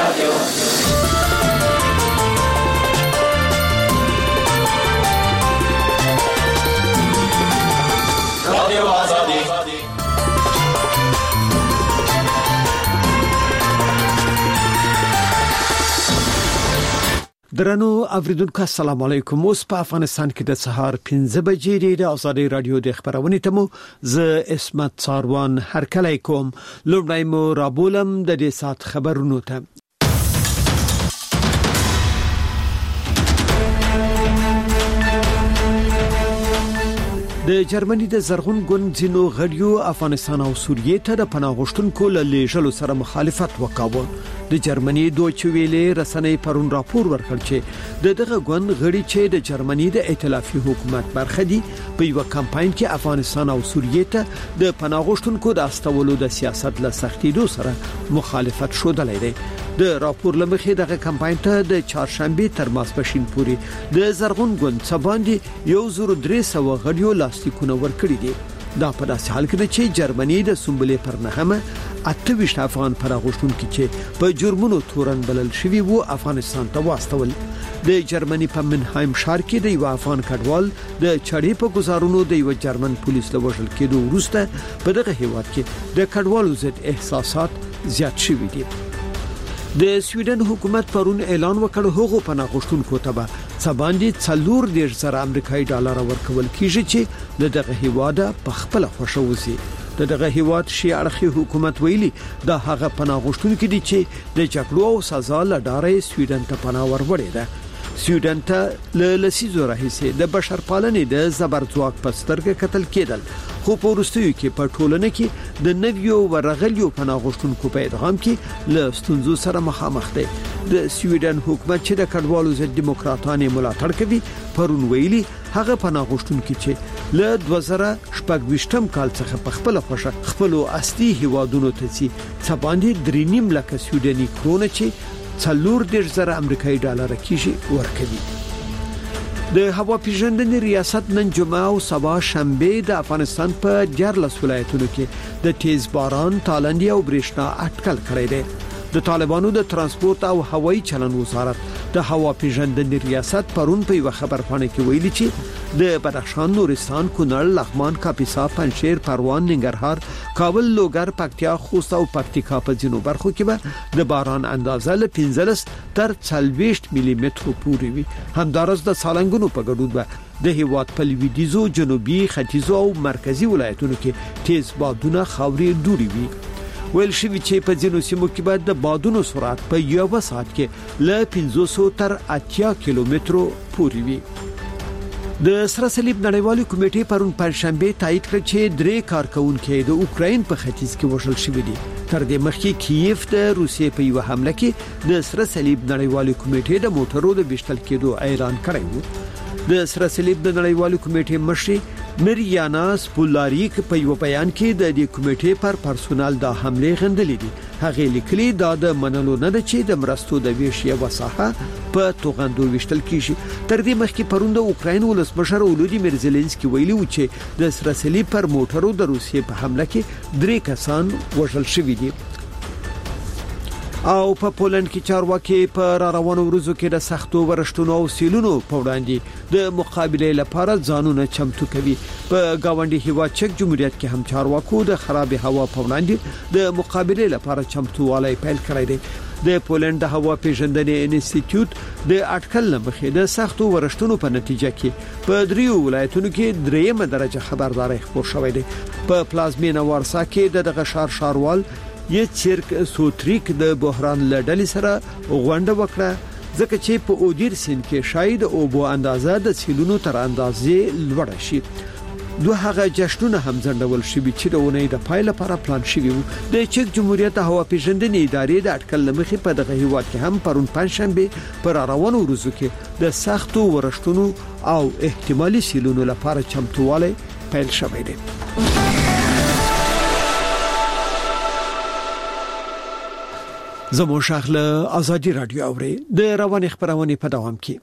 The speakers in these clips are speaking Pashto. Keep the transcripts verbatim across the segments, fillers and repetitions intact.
رادیو رادیو آزادی. درنو اوریدونکو السلام علیکم. اوس په افغانستان کې د سهار پنځه بجې د آزادي رادیو د خبرونې ته مو ز اسمت څاروان هرکلی کوم. لومړی مو رابولم د دې سات خبرونو ته. د جرمني د زرغون ګوند ځینو غړیو افغانستان او سوریې ته د پناه غوښتونکو له لیږلو سره مخالفت وکاوه. د جرمني دوچ ویلې رسنۍ پرون راپور ورکړ چې د دغه ګوند غړي چې د جرمني د ائتلافي حکومت برخه دي په یو کمپاین کې افغانستان او سوریې ته د پناه غوښتونکو د استولو د سیاست له سختیدو سره مخالفت شودلې دي. د راپور لمخې دغه کمپاین ته د چهارشنبه تر ماسپښین پورې د زرغون ګوند څباندې یو زر درې سوه غړیو لاستیکونه ورکړي دي. دا په داسې حال کې چې جرمني د سنبلې پر نهمه اته ویشت افغان پناه غوښتونکي چې په جرمونو تورن بلل شوی وو افغانستان ته واستول. د جرمني په منهایم ښار کې د یو افغان کډوال د چړې په گزارونو د یو جرمن پولیس له وژل کېدو وروسته په دغه هیواد کې د کډوالو ضد احساسات زیات شوي دي. د سویډن حکومت پرون اعلان وکړ هغه پناه غوښتونکو ته به څباندې څلور دېرش زره امریکایي ډالر ورکول کیږي چې دغه هیواد په خپل خوښه وزي. دغه هیواد شي اړخي حکومت ویلي دا هغه پناه غوښتونکي دي چې د جګړو او سزا لړۍ سویډن ته پناه وروړي ده. سویډن ته له لسیزو راهیسې د بشرپالنې د زبرځواک په سترګه قتل کېدل، خو په وروستیو کې په ټولنه کې د نویو ورغلیو پناه غوښتونکو په ادغام کې له ستونزو سره مخامخ دی. د سویډن حکومت چې د کډوالو ضد دیموکراتانو ملاتړ کوي پرون ویلي هغه پناه غوښتونکي چې له دوه زره شپږ ویشتم کال څخه په خپل خوښه خپل اصلي هیوادونو ته ځي څه باندې درې نیم لک سویډني کرونه چې څلور دېرش زره امریکایي ډالر کیږي ورکوي. د هوا پیژندنې ریاست نن جمعه او سبا شنبه د افغانستان په دیارلس ولایتونو کې د تیز باران، تالندې او برېښنا اټکل کړی دی. د طالبانو د ترانسپورت او هوایي چلن وزارت د هوا پیژندنې ریاست پرون په یو خبرپاڼه کې ویلي چې د بدخشان، نورستان، کونړ، لغمان، کاپیسا، پنجشیر، پروان، ننګرهار، کابل، لوګر، پکتیا، خوست او پکتیکا په ځینو برخو کې به د باران اندازه له پنځلس تر څلوېښت ملي مترو پورې وي. همدارس د سالنګونو په ګډون به د هیواد په لویدیځو، جنوبي، ختیځو او مرکزی ولایتونو کې تیز بادونه خاورې دوړي وي. ویل شوی چې په ځینو سیمو کې بعد د بادونو سرعت په یو ساعت کې له پنځوس تر اتیا کیلومترو پورې وي. د سره صلیب نړیوالې کمیټې پرون پنځشنبه تایید کړ چې درې کارکونکو د اوکراین په ختیځ کې وژل شوی دي. تر دې مخکې کیف د روسیې په یو حمله کې د سره صلیب نړیوالې کمیټې د موټرو د وشتل کېدو اعلان کړی و. د سره صلیب د نړیوالې کمیټې مشر مریانا سپولاریک په یو بیان کې د دې کمیټې پر پرسونل د حمله غندلې دي. هغه لیکلي دا د منلو نه ده چې د مرستو د ویش یو وساحه په توغندو وشتل کیږي. تر دې مخکې پرون د اوکراین ولسمشر ولودیمیر زيلنسکي ویلي و چې د سره صلیب پر موټرو د روسیې په حمله کې درې کسان وژل شوي دي. او په پولند کې چارواکي په را روانو ورځو کې د سختو ورشتونو او سیلونو په وړاندې د مقابله لپاره ځانونه چمتو کوي. په گاونډي هیواد چک جمهوریت کې هم چارواکو د خراب هوا په وړاندې د مقابله لپاره چمتووالی پیل کړی دی. د پولند د هوا پیژندنې انسټیټیوټ د اټکل لمخې د سختو ورشتونو په نتیجه کې په دریو ولایتونو کې دریمه درجه خبرداري خبر شوې ده. په پلازمینه وارسا کې دغه شار شاروال یې چیرک سوتریک د بحران لړل سره غونډه وکړه ځکه چې په اودیر سین کې شاید او بو اندازه د سیلونو تر اندازې لوړ شي. دوه هغه جشنونه هم ځندول شوي چې د اونۍ د پای لپاره پلان شوي وو. د چک جمهوریت هوا پیژندنې ادارې د اټکل لمخې په دغه هیواد کې هم پرون پنځشنبه پر روانو ورځو کې د سختو ورشتونو او احتمالي سیلونو لپاره چمتووالی پیل شوی دی. زمو شغله آزادی رادیو اوري د رواني خبرونه په دوام کې.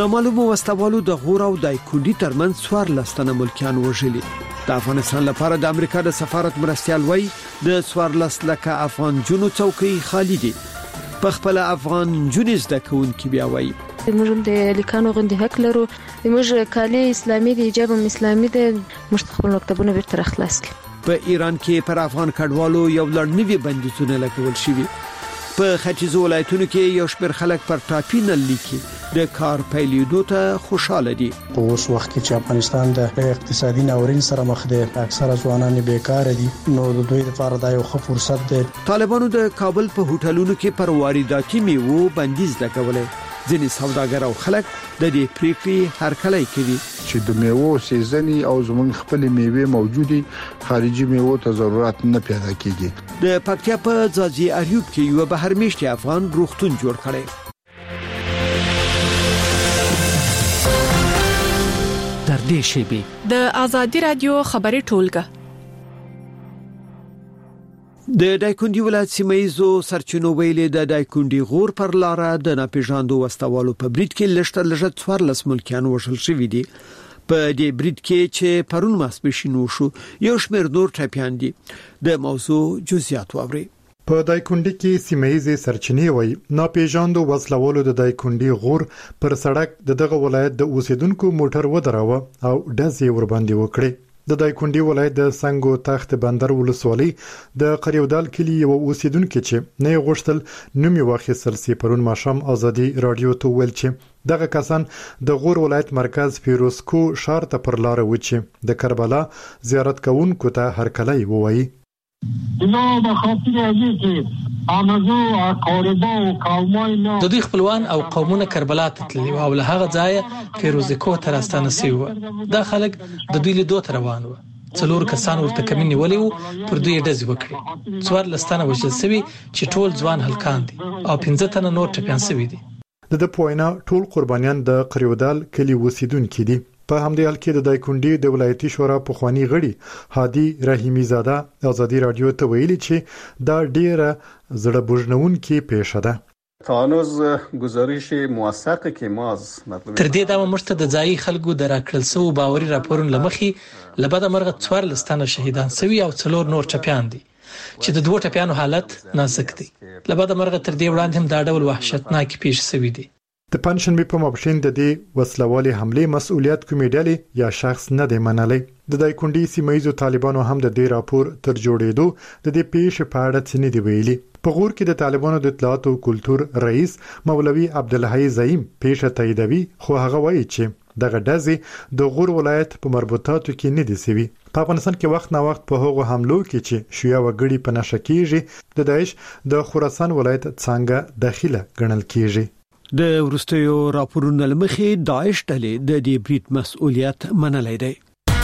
نامعلومو وسوالو د غور او دایکندي ترمنځ څوار لستنه ملکیان وژلي. د افغانستان لپاره د امریکا د سفارت مرستیال وای د څوار لسلکه افغان جنو څوکۍ خالی دي. په خپل افغان جنیز د کون کې بیا وای موږ د لیکانو غندې حق لرو. موږ کالي اسلامي دي، حجاب اسلامي دي، مستقبل مکتبونه به تر خلاص کړي. په ایران کې پر افغان کډوالو یو لړ نوي بندیزونه لګول شوي. په ختیځو ولایتونو کې یو شمېر خلک پر ټاپي نل لیکي د کار پیلېدو ته خوشاله دي. په اوس وخت کې چې افغانستان د اقتصادي ناورین سره مخ دی، اکثره ځوانان بیکار دي، نو د دوی لپاره دا یو ښه فرصت دی. طالبانو د کابل په هوټلونو کې پر وارداتي میوو بندیز لګولې. ځینې سوداګر او خلک د دې پریکړې هرکلی کوي چې د میوو سیزني او زموږ خپل میوه موجودي، خارجي میوو ته ضرورت نه پیدا کیږي. د پکتیا په ځاځي اریوب کې یو بهرمېشتي افغان روغتون جوړ کړي. در دې شیبي د آزادي رادیو خبري ټولګه د دایکندي ولایت سیمایزو سرچینو ویلې د دایکندي غور پر لار د ناپېژاندو وسوالو په بریټ کې لشتر لږ څوار لس ملکیان وژل شوي دي. په دې بریټ کې چې پرون ماسپښین وشو یو شمېر نور ټپيان دي. د موضوع جزئیات واوري. په دایکندي کې سیمایزي سرچینې وای ناپېژاندو وسلوالو د دایکندي غور پر سړک د دغه ولایت د اوسیدونکو موټر ودراوه او ډزې ور باندې وکړي. د دایکندي ولایت د سنگو تخت بندر ولسوالۍ د قریودال کلی یو اوسیدونکو چې نه غوښتل نوم یې واخیستل سي پرون ماښام ازادي رادیو ته ویل چې دغه کسان د غور ولایت مرکز فیروزکو شهر ته پر لار و چې د کربلا زیارت کوونکو ته هرکلی ووایي. نو به خاطر ازي چې امازو قاربا او قومای نه د دوی خپلوان او قومونه کربلا ته تللي او له هغه ځایه فیروزکو ته راستانه شوي وو. دا خلک د دوی له دوه روان وو. څلور کسان ورته کمینې ولې وو، پر دوی ډزې وکړي. څوار لستانه وژل شوي چې ټول ځوان هلکان دي او پنځه تنه نور ټپيان شوي دي. د د پوینا ټول قربانیان د قریودال کلی اوسیدونکو دي. په همدې حال کې د دایکندي د ولایتي شورا پخوانی غړي هادي رحیمی زاده آزادي رادیو ته ویلي چې دا ډیره زړه بوجنونکې پیښه ده. تانوز گزارش موثقه که ما از مطلب تر دې دا مشته د ځای خلکو د راکړل سو باوري راپورون لمخي لبد مرغه څوار لستانه شهیدان سوي او څلور نور ټپيان دي چې د دوه ټپيانو حالت نازک دي. لبد مرغه تر دې وړاندې هم دا ډول وحشتناک پیښ سوي دي. د پنځشنبه په مابشین د دې وسلوالي حمله مسؤلیت کومې ډلې یا شخص نه دی منلي. د دایکندي سیمایزو طالبانو هم د دې راپور تر جوړېدو د دې پیښې په اړه څه نه دی ویلي. په غور کې د طالبانو د اطلاعات او کلتور رئیس مولوي عبدالحی زعیم پیښه تاییدوي، خو هغه وایي چې دغه ډزې د غور ولایت په مربوطاتو کې نه دي سوي. په افغانستان کې وخت نا وخت په هغو حملو کې چې شیعه وګړي په نشه کېږي د داعش د خراسان ولایت څنګه داخله ګڼل کېږي. د ورستیو راپورونو لمخې داعش ډلې د دې بریټ مسؤلیت منلای دی.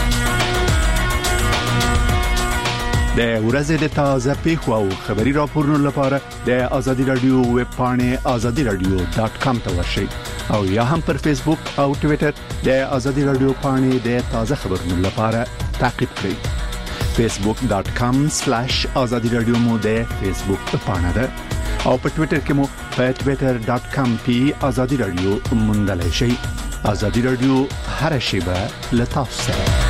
د ورځې د تازه پیښو او خبري راپورونو لپاره د آزادي رادیو ویب پاڼه آزادي رادیو ډاټ کام ته ورشئ او یا هم پر فیسبوک او ټوئیټر د آزادي رادیو پاڼه د تازه خبرونو لپاره تعقیب کړئ. فیسبوک ډاټ کام سلیش آزادي رادیو مو د فیسبوک پاڼه ده او په ټوئیټر کې مو په ټوئیټر ډاټ کام پی آزادي رادیو موندلای شئ. آزادي رادیو هر شیبه له تاسو سره.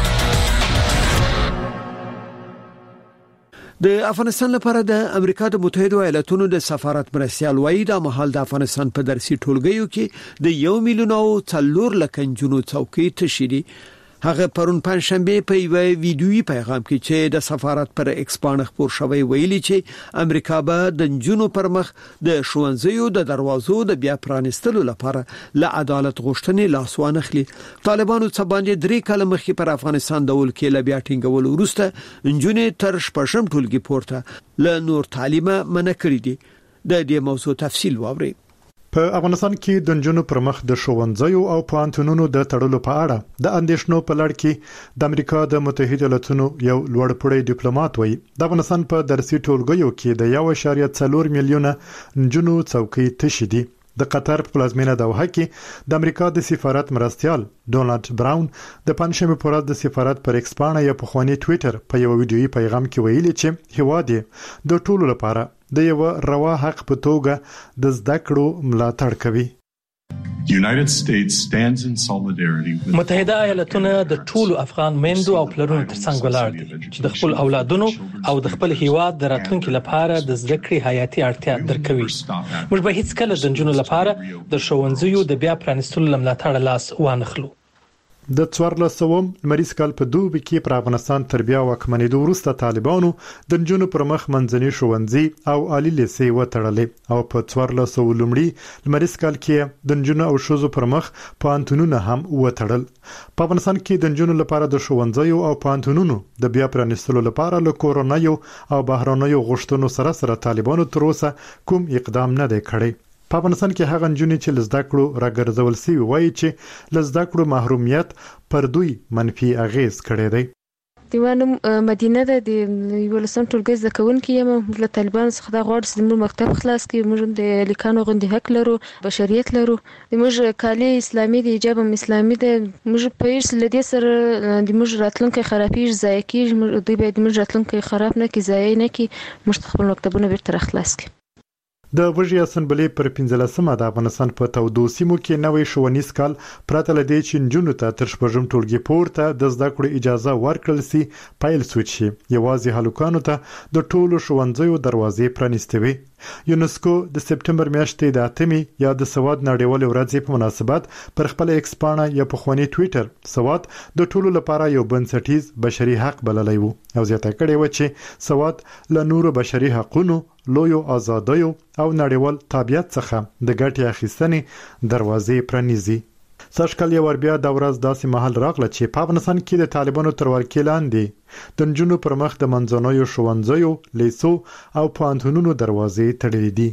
د افغانستان لپاره د امریکا د متحده ایالاتونو د سفارت مرستیال وایي د مهال د افغانستان په درسي ټولګیو کې د یو میلیون او څلور لک جنونو څوکۍ تشیدي. هغه پرون پنځشنبه په یو ویډیویي پیغام کې چې د سفارت پر ایکس باندې خبر شوی ویلي چې امریکا به د جنونو پر مخ د ښوونځیو د دروازو د بیا پرانستلو لپاره له عدالت غوښتنې لاسوانه خلی. طالبانو څه باندې درې کاله مخکې پر افغانستان د ولکې له بیا ټینګولو وروسته جنونې تر شپږم ټولګي پورته له نور تعلیمه منع کړې دي. د دې موضوع تفصیل واورئ. په افغانستان کې د نجونو پر مخ د ښوونځیو او پوهنتونونو د تړلو په اړه د اندېښنو په لړ کې د امریکا د متحده ایالاتونو یو لوړپوړی ډیپلوماټ وایي د افغانستان په درسي ټولګیو کې د یو اعشاریه څلور میلیونه نجونو څوکۍ تشې دي. د قطر په پلازمینه دوحه کې د امریکا د سفارت مرستیال ډونالد براون د پنځشنبه په ورځ د سفارت پر ایکس باندې یا په خواني ټوئیټر په یو ویډیویي پیغام کې ویلي چې هیواد د ټولو لپاره د یو روا حق په توګه د زده کړو ملاتړ کوي. متحده ایالاتونه د ټولو افغان میندو او پلرونو ترڅنګ ولاړ دي چې د خپل اولادونو او د خپل هیواد د راتلونکو لپاره د زده کړې حیاتي اړتیا درکوي. موږ به هیڅ کله د نجونو لپاره د ښوونځیو د بیا پرانیستلو لملاتړ لاس وانخلو. د څوارلسوم لمریز کال په دوبي کې پر افغانستان تر بیا واکمنېدو وروسته طالبانو د نجونو پر مخ منځني ښوونځي او عالی لیسې وتړلې او په څوارلسوم لمړي لمریز کال کې د نجونو او ښځو پر مخ پوهنتونونه هم وتړل. په افغانستان کې د نجونو لپاره د ښوونځیو او پوهنتونونو د بیا پرانیستلو لپاره له کورونایو او بهرانیو غوښتنو سره سره طالبانو تر اوسه کوم اقدام نه دی کړی. په افغانستان کې هغه نجونې چې لزده کړو راګرځول سي وایي چې لزده کړو محرومیت پر دوی منفي اغیز کړی دی. دیوانم مدینه ده د ولسم ټولګي زده کوونکي یم. له طالبانو څخه دا غواړي چې موږ مکتب خلاص کړي. موږ د لیکانو غوندي حق لرو، بشریت لرو. موږ کالي اسلامي دي، حجاب اسلامي ده. موږ په هیڅ لدې سره د موږ راتلونکي خرابېږي، ضایع کېږي. دوی باید موږ راتلونکي خراب نه کړي، ضایع نه کړي. موږ خپل مکتبونه بیرته خلاص کړي. د وژې اسمبلې پر پنځلسمه د افغانستان په تودو سیمو کې نوې ښوونیز کال پرته له دې چې نجونو ته تر شپږم ټولګي پورته د زده کړو اجازه ورکړل سي پیل سوچ شي. یوازې هلکانو ته د ټولو ښوونځیو دروازې پرانیستې وي. یونسکو د سپټمبر میاشتې د اتمې یا د سواد نړیوالې ورځې په مناسبت پر خپل ایکس پاڼه یا په خواني ټوئیټر سواد د ټولو لپاره یو بنسټیز بشري حق بللی وو او زیاته کړې و چې سواد له نورو بشري حقوقو، لویو آزادیو او نړیوال تابعیت څخه د ګټې اخیستنې دروازې پرانیزي. سږکال یو بیا د ورځ داسې مهال راغله چې په افغانستان کې د طالبانو تر ولکې لاندې د نجونو پر مخ د منځنیو ښوونځیو، لیسو او پوهنتونونو دروازې تړلې دي.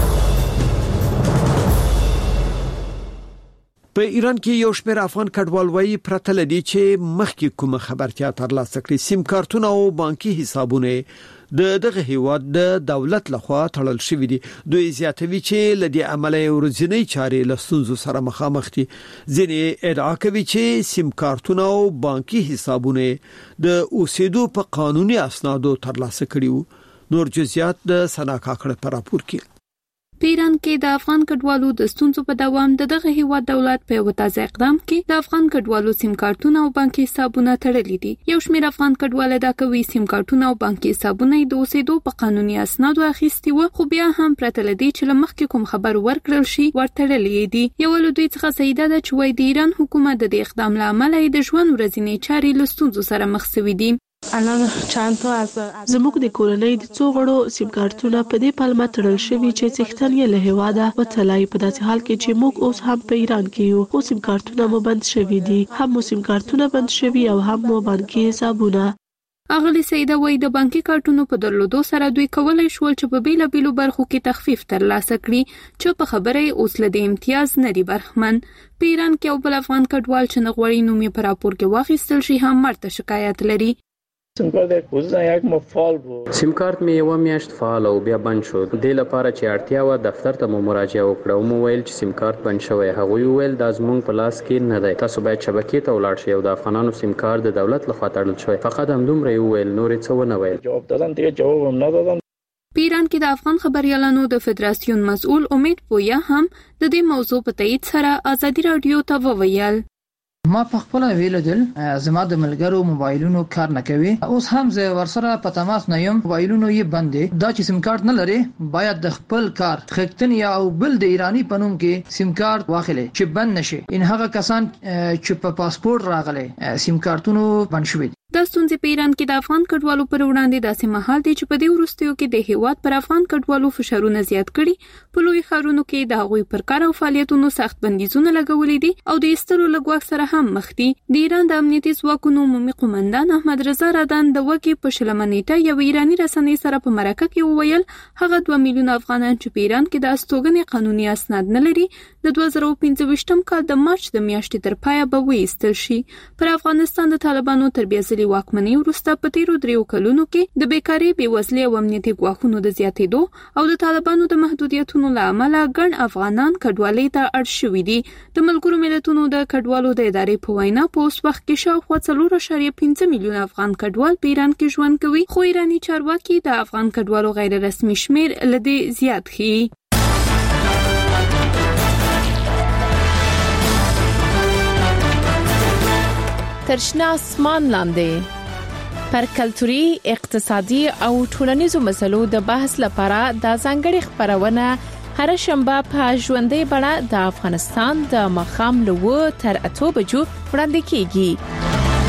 په ایران کې یو شمېر افغان کډوال وایي پرته لدی چې مخکې کوم خبرتیا ترلاسه کړي سیم کارتونه او بانکي حسابونه د دغه هیواد د دولت لخوا تړل شوی دي. دوی زیاتوي چې لدی عملی ورځنی چارې له ستونزو سره مخامخ دي. ځینې ادعا کوي چې سیم کارتونه او بانکي حسابونه د اوسېدو په قانوني اسنادو ترلاسه کړي. نور جزئیات د سنا کاکړه په راپور کې. په ایران کې د افغان کډوالو د ستونزو په دوام د دغه هیواد دولت په یو تازه اقدام کې د افغان کډوالو سیم کارتونه او بانکي حسابونه تړلي دي. یو شمېر افغان کډوال دا کوي سیم کارتونه او بانکي حسابونه د اوسېدو په قانوني اسنادو اخیستي و، خو بیا هم پرته لدی چې لمخکې کوم خبر ورکړل شي ورتړلي دي. یو له دوی څخه سیده ده چې وایي د ایران حکومت د دې اقدام له امله د ژوند ورځنی چارې له ستونزو سره مخ شوي دي. زموږ د کورنۍ د څو غړو سیم کارتونه په دې پلمه تړل شوي چې څښتن یې له هیواده وتلای. په داسې حال کې چې موږ اوس هم په ایران کې یو، خو سیم کارتونه مو بند شوي دي. هم مو سیم کارتونه بند شوي او هم مو بانکي حسابونه. اغلی سیده وای د بانکي کارتونو په درلودو سره دوی کولای شول چې په بیلا بیلو برخو کې تخفیف ترلاسه کړي چې په خبره اوس له د امتیاز نه دی برخمن. په ایران کې یو بل افغان کډوال چې نغوړی نومي په راپور کې واخیستل شي هم مرته شکایت لري. سیم کارت می یو میاشت فعال او بیا بند شو. د لپاره چې اړتیا و دفتر ته مو مراجعه وکړه او مو ویل چې سیم کارت بند شوی. هغه ویل دا زموږ په لاس کې نه دی، تاسو باید شبکې ته ولاړ شئ او د افغانانو سیم کارت د دولت لخوا تړل شوی. فقط همدومره ویل، نور څه ونه ویل. جواب دادن دیگه جواب هم ندادن. په ایران کې د افغان خبريالانو د فدراسیون مسؤل امید پویا هم د دې موضوع په تایید سره ازادي رادیو ته وویل. ما په خپل ویل دل زما د ملګرو موبایلونو کار نه کوي. اوس هم زه ورسره په تماس نه یم، موبایلونو یې بند دي. دا چې سیم کارت نه لري باید د خپل کار خښتن یا او بل د ایرانی پنوم کې سیم کارت واخلي چې بند نشي. ان هغه کسان چې په پاسپورت راغلي سیم کارتونو بند شوي. د ستونزې په ایران کې د افغان کډوالو پر وړاندې داسې مهال دی چې په دې وروستیو کې د هیواد پر افغان کډوالو فشارونه زیات کړي. په لوی ښارونو کې د هغوی پر کار او فعالیتونو سخت بندیزونه لګولې دي او د ایستلو لګواک سره هم مخ دي. د ایران د امنیتي ځواکونو عمومي قومندان احمد رضا رادان د وکي په شلمه نیټه یو ایرانی رسنۍ سره په مرکه کې وویل هغه دوه میلیونه افغانان چې په ایران کې د استوګنې قانوني اسناد نه لري د دوه زره پنځه ویشتم کال د مارچ د میاشتې تر پایه به وایستل شي. پر افغانستان د طالبانو تربیه ځلې واکمنۍ وروسته په تیرو دریو کلونو کې د بیکارۍ، بېوزلۍ او امنیتي ګواښونو د زیاتېدو او د طالبانو د محدودیتونو له امله ګڼ افغانان کډوالۍ ته اړ شوي دي. د ملګرو ملتونو د کډوالو د ادارې په وینا په اوس وخت کې شاوخوا څلور اعشاریه پنځه میلیونه افغان کډوال په ایران کې ژوند کوي، خو ایراني چارواکي د افغان کډوالو غیر رسمي شمېر له دې زیات ښيي. ترشنا اسمان لاندې پر کلتوري، اقتصادي او ټولنیزو مسلو د بحث لپاره د ځانګړي خبرونه هر شنبه په ژوندۍ بڼه د افغانستان د مخام لوو تر اتو بجو وړاندې کیږي.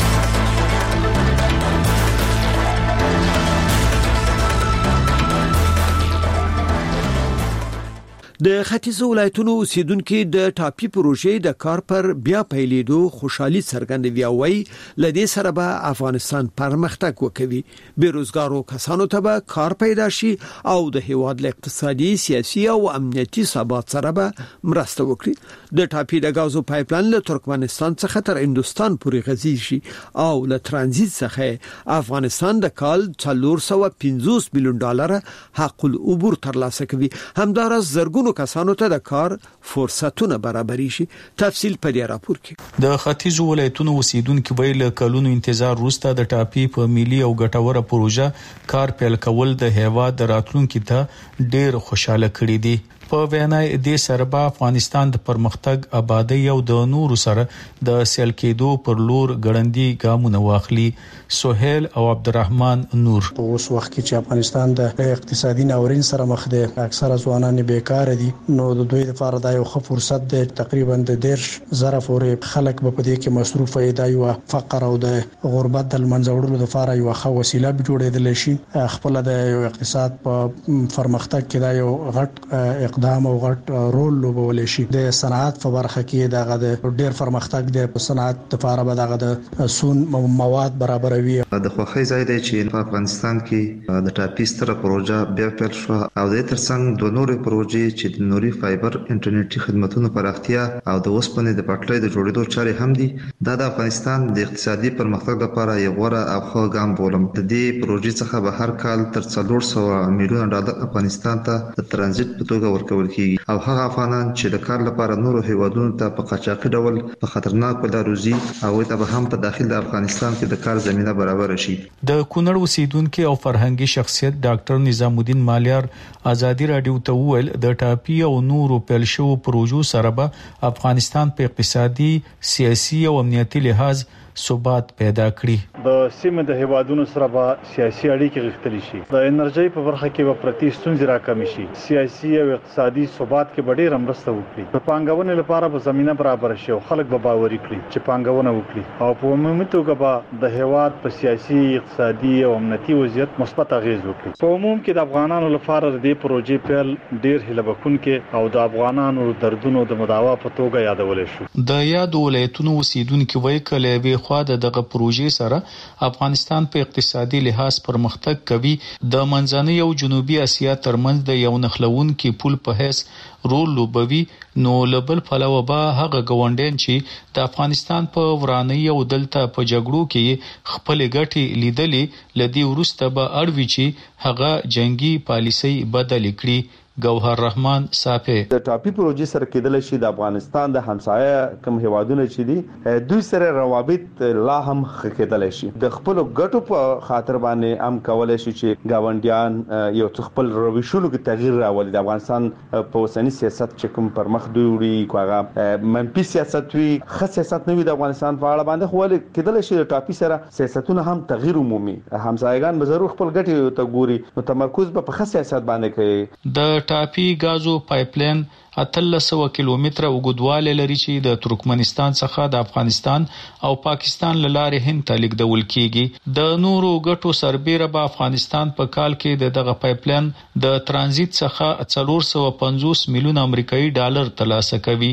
د ختیځ ولایتونو اوسیدونکو د ټاپي پروژې د کار پر بیا پیلېدو خوشحالي څرګندوي او وايي لدې سره به افغانستان پرمختګ وکوي، بیروزګارو کسانو ته به کار پیدا شي او د هیواد له اقتصادي، سیاسي او امنیتي ثبات سره به مرسته وکړي. د ټاپي د غازو پایپلاین له ترکمنستان څخه تر هندستان پورې غځي شي او له ترانزیت څخه افغانستان د کال څلور سوه پنځوس میلیون ډالر حق العبور ترلاسه کوي. همدارس زرګونو کسانو ته د کار فرصتونه برابرې شي. تفصیل په دې راپور کې. د ختیځ ولایتونو اوسیدونکو ویل کلونو انتظار وروسته د ټاپي په ملي او ګټوره پروژه کار پیل کول د هیواد د راتلونکو ته ډېر خوشاله کړي دي. په وینای د سربا افغانستان د پرمختګ، آبادی او د نورو سره د سیل کېدو پر لور ګړندی ګامونه واخلي. سہیل او عبدالرحمن نور په اوس وخت کې چې افغانستان د اقتصادي ناورین سره مخ دی، اکثره ځوانان بیکار دي، نو د دوی لپاره دا یو ښه فرصت دی. تقریبا د دیرش زره پورې خلک به په دې کې مصروف وي. دا یو فقر او د غربت د منځ وړلو لپاره یو ښه وسیله جوړېدل شي. خپل د یو اقتصاد په پرمختګ کې دا یو غټ اقدام او غټ رول لوبول شي. د صنعت په برخه کې دا د ډېر پرمختګ دی. په صنعت لپاره به دا د سون مواد برابر د خوخي ځای دی چې په افغانستان کې د ټاپي ستره پروژه بیا پیل شو او د ترڅنګ د نورو پروژې چې د نوري فایبر انټرنیټي خدماتونو پراختیا او د اوسپنې د پټلۍ د جوړېدو چارې هم دي. دا د افغانستان د اقتصادي پرمختګ لپاره یو غوره او ښه ګام بولم. د دې پروژې څخه به هر کال تر څلور سوه میلیون ډالر افغانستان ته د ترانزیت په توګه ورکول کیږي او هغه افغانان چې د کار لپاره نورو هیوادونو ته په قاچاقي ډول په خطرناک لارو ځي او ته به هم په داخل د افغانستان کې د کار زمينه برابر شي. د کونړ اوسیدونکو او فرهنګي شخصیت ډاکټر نظام الدین مالیار ازادي رادیو ته وویل د ټاپي او نورو پیل شو پروژو سره به افغانستان په اقتصادي، سیاسي او امنیتي لحاظ ثبات پیدا کړي. د سیمه د هیوادونو سره به سیاسي اړیکې غښتلې شي. د انرژي په برخه کې به پرتی ستونزې راکمې شي. سیاسي او اقتصادي ثبات کې به ډېر مرسته وکړي. د پانګونې لپاره به زمينه برابر شي او خلک به باور وکړي چې پانګونه وکړي او په عمومي توګه به د هیواد په سیاسي، اقتصادي او امنیتي وضعیت مثبت اغیز وکړي. په عموم کې د افغانانو لپاره د دې پروژې پیل ډېر هیله بښونکی او د افغانانو دردونو د مداوا په توګه یادول شو. د یاد ولایتونو اوسیدونکو وایي کله به خو د دغه پروژې سره افغانستان په اقتصادي لحاظ پرمختګ کوي. د منځنۍ او جنوبي اسیا ترمنځ د یو نښلونکي پل په حیث رول لوبوي. نو لبل پلوه به هغه ګوندین چې د افغانستان په ورانۍ او دلته په جګړو کې خپل ګټې لیدلې لدی ورسته به اړوي چې هغه جنگي پالیسي بدل کړي. گوهر رحمان صافی د ټاپي پروژې سره کېدل شي د افغانستان د همسایه کوم هیوادونه چې دي دوی سره روابط لا هم کېدل شي. د خپل ګټو په خاطر باندې هم کولای شي چې گاونډیان یو خپل رویشونو کې تغییر راولي. د افغانستان په اوسنی سیاست چې کوم پر مخ دوی وړي کوغه منفي سیاست وي، ښه سیاست نه وي د افغانستان په اړه باندې خو کېدل شي د ټاپي سره سیاستونه هم تغییر عمومي. همسایگان به ضرور خپل ګټې ته ګوري نو تمرکز به په ښه سیاست باندې کوي. د ټاپي غازو پایپلاین اتلس سوه کیلومتره اوږدوالی لري چې د ترکمنستان څخه د افغانستان او پاکستان له لارې هند ته لیږدول کیږي. د نورو ګټو سربیره به افغانستان په کال کې د دغه پایپلاین د ترانزیت څخه څلور سوه پنځوس میلیون امریکایي ډالر ترلاسه کوي.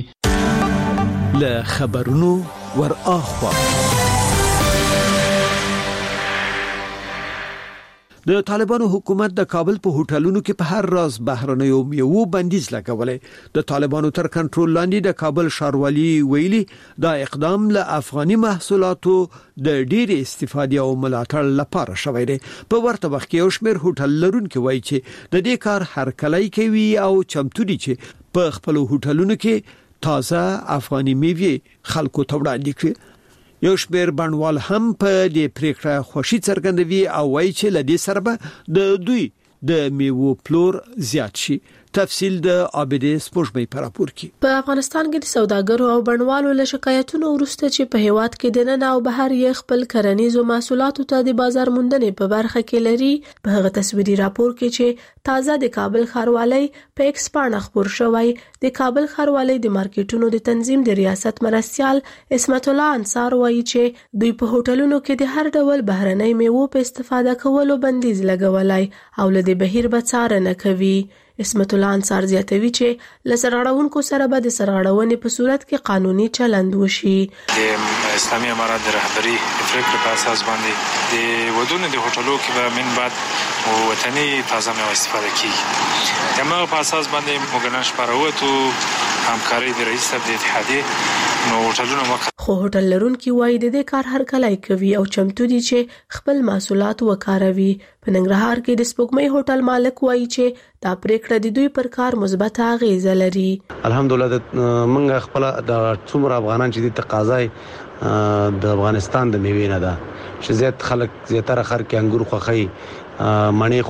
له خبرونو ور اخوا د طالبانو حکومت د کابل په هوټلونو کې په هر راز بهرنیو میوو بندیز لګولې. د طالبانو تر کنټرول لاندې د کابل ښاروالي ویلي دا اقدام له افغاني محصولاتو د ډېر استفادې او ملاتړ لپاره شوی دی. په ورته وخت کې یو شمېر هوټل لرونکي وایي چې د دې کار هرکلی کوي او چمتو دي چې په خپل هوټلونو کې تازه افغاني میوې خلکو ته وړاندې کړي. یو شمېر بڼوال هم په دې پریکړه خوشي څرګندوي او وایي چې لدې سره به د دوی د میوو پلور زیات شي. تفصیل د عابدې سپوږمۍ پر راپور کې. په افغانستان کې د سوداګرو او بڼوالو له شکایتونو وروسته چې په هیواد کې د نن او بهر یې خپل کرنیزو محصولاتو ته د بازار موندنې په برخه کې لري، په هغه تصویري راپور کې چې تازه د کابل ښاروالۍ په ایکس پاڼه خپور شوی، د کابل ښاروالۍ د مارکیټونو د تنظیم د ریاست مرستیال اسمت الله انصار وایي چې دوی په هوټلونو کې د هر ډول بهرنۍ میوو په استفاده کولو بندیز لګولای او له دې بهیر به څارنه کوي. اسمت الله انصار زیاتوي چې له سرغړونکو سره به د سرغړونې په صورت کې قانوني چلند وشي. د اسلامي امارات د رهبري پریکړې په اساس باندې د ودونو د هوټلو کې به من بعد وطني تازه میوه استفاده کیږي. د هغه په اساس باندې موږ نن شپه راووتو همکاري د رئیس صاحب د اتحادیې نو هوټلونه وکړ. خو هوټل لرونکي وایي د دې کار هر کله کوي او چمتو دي چې خپل محصولات وکاروي. په ننګرهار کې د سپوږمۍ هوټل مالک وایي چې دا پریکړه د دوی پر کار مثبت اغیزه لري. الحمدلله موږ خپل د څومره افغانان چې د تقاضای د افغانستان د میوې نه ده چې زیات خلک زیاتره خر کې انګور خوخي مڼې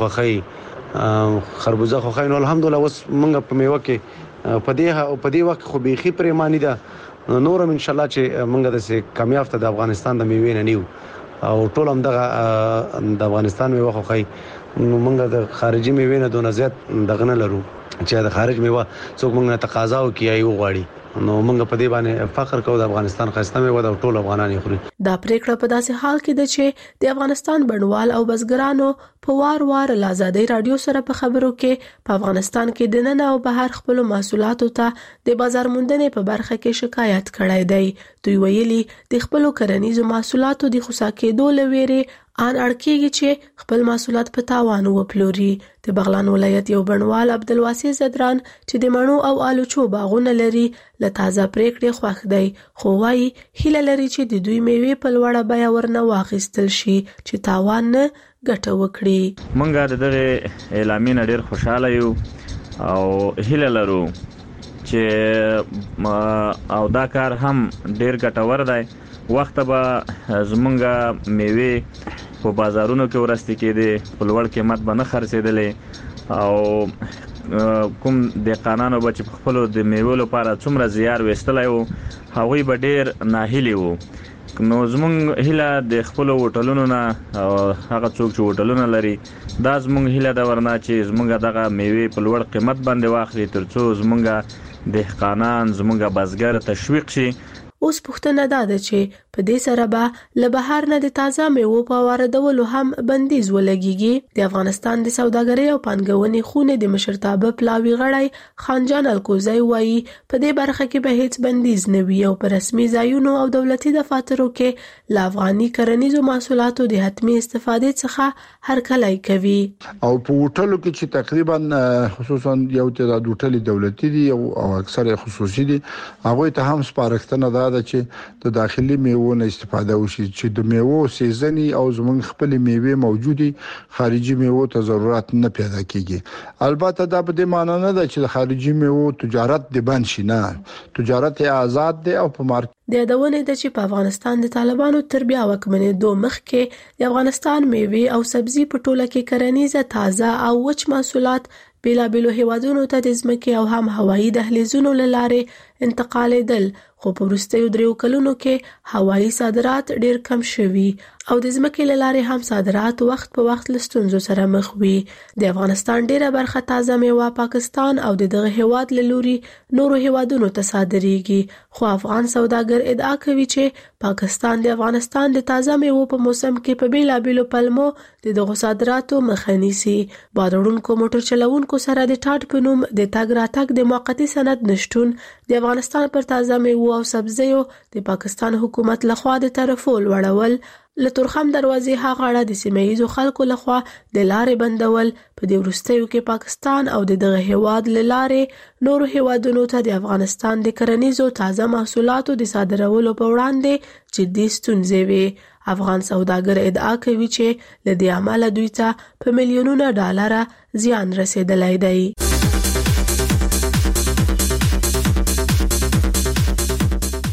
خوخي خربوزه خوخي نو الحمدلله اوس موږ په میوه کې په دې په دې وخت خو بيخي پریمانی ده نورم ان شاء الله چې موږ د سه کامیاب ته د افغانستان د میوې نه نیو او ټول هم دغه د افغانستان میوه خوخي موږ د خارجي میوې نه دونه زیات دغه نه لرو چې د خارج میوه څوک موږ تقاضا وکي او غواړي نو موږ په دې باندې فخر کوو د افغانستان خاصه میوه د ټول افغانان خوري. دا پریکړه په داسې حال کې ده چې د افغانستان بڼوال او بزګرانو په وار وار له آزادۍ رادیو سره په خبرو کې په افغانستان کې د نن او بهر خپل محصولاتو ته د بازار موندنې په برخه کې شکایت کړی دی. دوی ویلي د خپل کرنیزو محصولاتو د خصا کېدو لويري ان اړکیږي چې خپل محصولات په تاوان وپلوري. د بغلان ولایت یو بڼوال عبدالواسع زدران چې د مڼو او آلوچو باغونه لري له تازه پریکړې خوښ دی خو وايي هیله لري چې د دوی میوې په لوړه بیه ورنه واخیستل شي چې تاوان نه ګټه وکړي. مونږه د دغه اعلامین ډیر خوشاله یو او هیله لرو چې او دا کار هم ډیر ګټور دی. وخت به زمونږه میوې په بازارونو کې ورسته کېده په لوړ قیمت باندې خرڅېدلې او کوم د قانونو بچ په خپل د میوې لپاره څومره زیار وستلای وو هغوی به ډیر ناهیلي وو. نو زمونږ هیله د خپل هوټلونو نه هغه څوک چې هوټلونه لري دا زمونږ هیله دا ورنه چې زمونږ دغه میوې په لوړ قیمت باندې واخلي ترڅو زمونږ دهقانان زمونږ بزګر تشویق شي. اوس پوښتنه ده چې په دې سره به له بهر نه د تازه میوو په واردولو هم بندیز ولګيږي. د افغانستان د سوداګرۍ او پانګونې خونې د مشرتابه پلاوی غړی خانجان الکوزی وایي په دې برخه کې به هیڅ بندیز نه وي او په رسمي ځایونو او دولتي دفاترو کې له افغاني کرنیزو محصولاتو د حتمي استفادې څخه هرکلی کوي. او په هوټلو کې چې تقریبا خصوصا یو تعداد هوټل دولتي دي او اکثر خصوصي دي هغه ته هم سپارښتنه ده چې د داخلي میوو نه استفاده وشي چې د میوو سیزنی او زمونږ خپل میوې موجودي خارجي میوو ته ضرورت نه پیدا کیږي. البته دا په دې معنی نه ده چې د خارجي میوو تجارت دی بند شي، نه، تجارت آزاد دی او په مارکیټ د یادونې ده چې په افغانستان د طالبانو تر بیا واکمنېدو مخکې د افغانستان میوې او سبزي په ټوله کې کرنیزه تازه او وچ محصولات بیلابیلو هیوادونو ته د ځمکې او هم هوایي دهلیزونو له لارې انتقالېدل خو په وروستیو دریو کلونو کې هوایي صادرات ډیر کم شوي او د ځمکې له لارې هم صادرات وخت په وخت له ستونزو سره مخ وي. د افغانستان ډیره برخه تازه میوه پاکستان او دغه هیواد له لوري نورو هیوادونو ته صادریږي خو افغان سوداګر ادعا کوي چې پاکستان د افغانستان د تازه میوه په موسم کې په بیلابیلو پلمو د دغه صادراتو مخه نیسي. بارونکو موټر چلوونکو سره د ټاټ په نوم د تګ راتګ د موقتی سند نشټون د افغانستان پر تازه میوه او سبزیو د پاکستان حکومت لخوا د طرفو لوړول له تورخم دروازې هغه اړه د سیمه‌ییزو خلکو لخوا د لارې بندول په دې وروستیو کې پاکستان او دغه هیواد له لارې نورو هیوادونو ته د افغانستان د کرنیزو تازه محصولاتو د صادرولو په وړاندې جدي ستونزې وي. افغان سوداګر ادعا کوي چې له دې عمله دوی ته په میلیونونو ډالر زیان رسیدلی دی.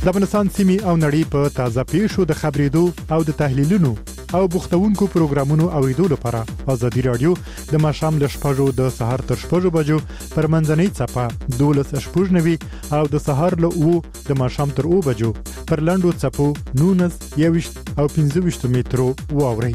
د افغانستان سیمې او نړۍ په تازه پیښو د خبرېدو او د تحلیلونو او بوختونکو پروګرامونو اوریدو لپاره ازادي رادیو د ماشام د شپږو د سهار تر شپږو بجو پر منځنۍ صفه دولس شپږ نوي او د سهار له او د ماشام تر او بجو پر لاندو صفو نونس یوش او پنځه ویشت مترو واوري.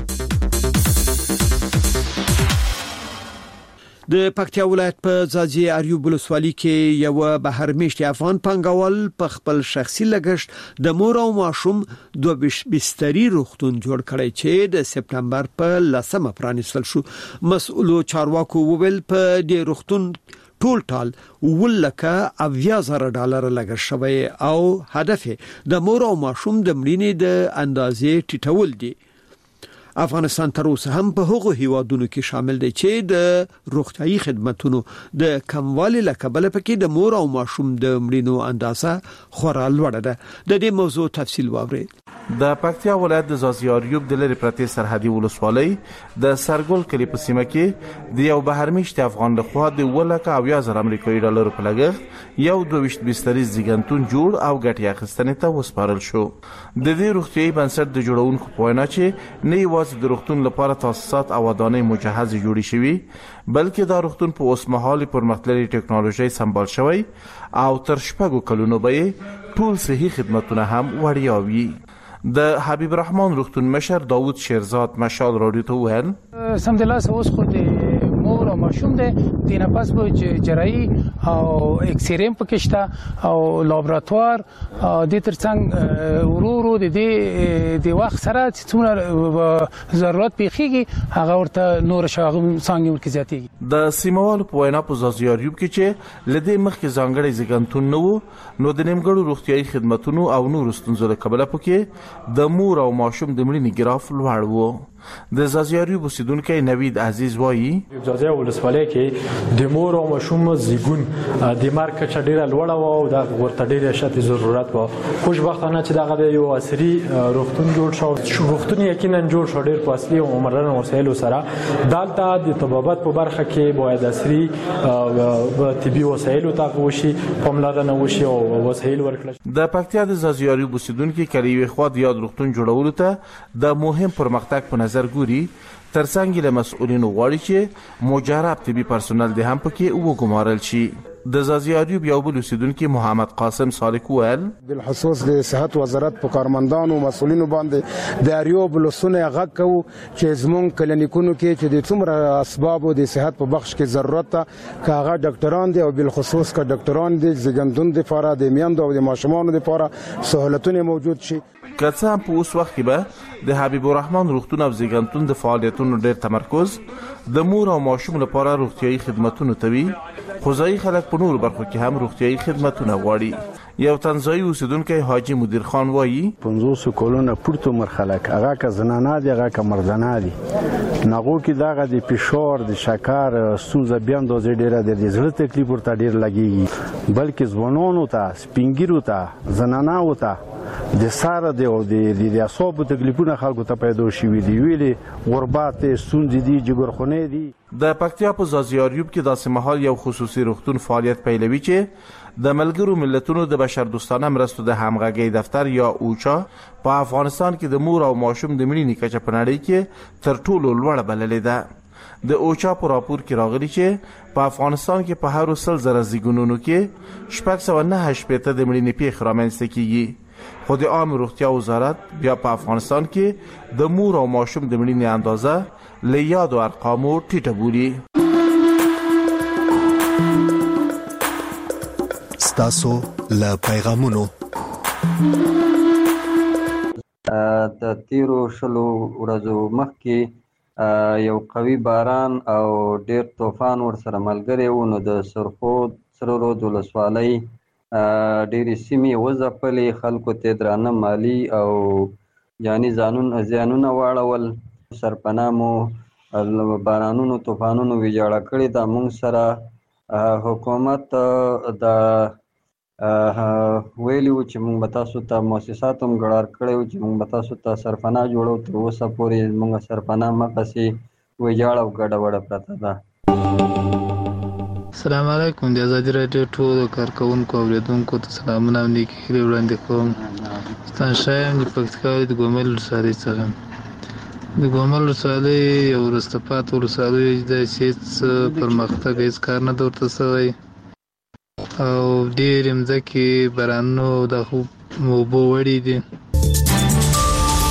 د پکتیا ولایت په ځاځي اریوب ولسوالۍ کې یو بهر میشتي افغان پنګوال په خپل شخصي لګښت د مور او ماشوم دوه بستري روغتون جوړ کړی چې د سپتمبر په لسمه پرانیستل شو. مسؤلو چارواکو وویل په دې روغتون ټول ټال ولکه اویا زره ډالر لګښت شوی او هدف د مور او ماشوم د مړینې د اندازې ټیټول دي. افغانستان تر اوسه هم په هغو هیوادونو کې شامل دی چې د روغتيایي خدماتو د کموالي لکبل پکې د مور او ماشوم د مړینو اندازه خورا لوړه ده. د دې موضوع تفصیل واورئ. د پکتیا ولایت د ځاځي اریوب د لری پرتې سرحدي ولسوالۍ د سرګل کلی په سیمه کې د یو بهرمیشت افغان لخوا د ولکه او یا زر امریکایي ډالر په لګښت یو دوه ویشت بستري زیګنتون جوړ او ګټه اخیستنې ته وسپارل شو. د دې روغتيایي بنسټ د جوړونکو په وینا چې نه یوازې د روغتون لپاره تاسیسات او ودانۍ مجهز جوړې شوي بلکې دا روغتون په اوسمهالي پرمختللي ټکنالوژي سمبال شوی او تر شپږو کلونو به ټول صحي خدماتونه هم وړیا وي. د حبیب الرحمن روغتون مشر داوود شیرزاد مشال رادیو ته وویل سمدلله اوس خو د مور او ماشوم د دینه پس به جراحي او ایکس رې پکې شته او لابراتوار د ترڅنګ ورورو د دې د وخت سره څومره ضرورت پیخيږي هغه ورته نور شاغم څنګه ورکې زیاتېږي. د سیموالو په وینا په ځاځي اریوب کې چې لدې مخکې ځانګړي زیګنتون نو نو د نیمګړو روغتيایي خدماتو او نور ستونزو له کبله پکې د مور او ماشوم د مړینې ګراف لوړ وو. د ځاځي اریوب اوسیدونکو نوید عزیز وایي ځاځي ولسوالۍ کې د مور او ماشوم زیګون د مارکه چډیره لوړه و او د ورته ډیره شته ضرورت و. خوشبختانه چې دغه یو عصري روغتون جوړ شو. روغتون یقینا جوړ شو ډیر په اصلي او عمرانه وسایلو سره. دالته د طبابت په برخه کې باید عصري طبي وسایلو ته وشي پاملرنه وشي او وسایل ورکړل. د پکتیا د ځاځي اریوب اوسیدونکو کلیوي خو د یاد روغتون جوړولو ته د مهم پرمختګ په نظر ګوري ترڅنګ له مسؤلینو غواړي چې مجرب طبي پرسونل د هم پکې وګمارل شي. د ځاځي اریوب یو بل اوسیدونکو محمد قاسم صالح وویل بالخصوص د صحت وزارت په کارمندانو او مسؤلینو باندې د اریوب لسونه غږ کوي چې زمون کلینیکونو کې چې د څومره اسباب د صحت په بخش کې ضرورت ته کاغه ډاکټران دي او بالخصوص کا ډاکټران دي زګندون د لپاره د میاندو او د ماشومانو لپاره سہولتونه موجود شي. که څه هم په اوس وخت کې به د حبیب الرحمن روغتون او زیګنتون د فعالیتونو ډېر تمرکز د مور او ماشوم لپاره روغتيایي خدماتونه توي خو ځای خلک په نور برخو کې هم روغتيایي خدماتونه غواړي. یو تنزایي اوسیدونکو حاجی مدیر خان وایي پنځوس کلونه پورته مرحله هغه کا زنانه دي هغه کا مردانه دي نغو کې داغه د فشار د شکر ستونزه بیا اندازې ډیره د زړه تکلیف ورته ډیر لګيږي بلکې ځوانانو ته سپینګیرو ته زنانه وته د ساره دی او د د اعصاب تکلیفونه خلکو ته پیدا شوي دي ویلي غربت ستونزې دي جګرخونه دي. د پکتیا په ځاځي اریوب کې داسې مهال یو خصوصي روغتون فعالیت پیلوي چې د ملګرو ملتونو د بشردوستانه مرستو د همغږي دفتر یا اوچا په افغانستان کې د مور او ماشوم د مړینې کچه په نړۍ کې تر ټولو لوړه بللې ده. د اوچا په راپور کې راغلي چې په افغانستان کې په هر سل زره زیګونونو کې شپږ سوه نهه شپېته د مړینې پیښې رامنځته کیږي. خو د عام روغتیا وزارت بیا په افغانستان کې د مور او ماشوم د مړینې اندازه له یادو ارقامو ټیټه بولي. ستاسو له پیغامونو د تیرو شلو ورځو مخکې یو قوي باران او ډیر طوفان ورسره ملګری و نو د سرخود سره رود ولسوالۍ ډېرې سیمې وځپلې خلکو ته درانه مالی او جاني زیانونه واړول. سرپناه مو بارانونو طوفانونو ویجاړه کړې ده. موږ سره حکومت د ویلي و چې موږ به تاسو ته مؤسسات هم ګړار کړی و چې موږ به تاسو ته سرپناه جوړو. تر اوسه پورې موږ سرپناه مقاسې ویجاړه او ګډه وډه پرته ده. السلام علیکم د ازادي رادیو ټول کارکونکو اوریدونکو ته سلامونه او نیکی هیلې وړاندې کوم. ستان شایم د پکتیکا د ګومل ولسوالۍ څخه. د ګومل ولسوالۍ یو وروسته پاتې ولسوالۍ ده چې هېڅ پرمختګ هېڅ کار نه ده ورته سوی او ډېرې مځکې بارانونو د اوبو وړي دي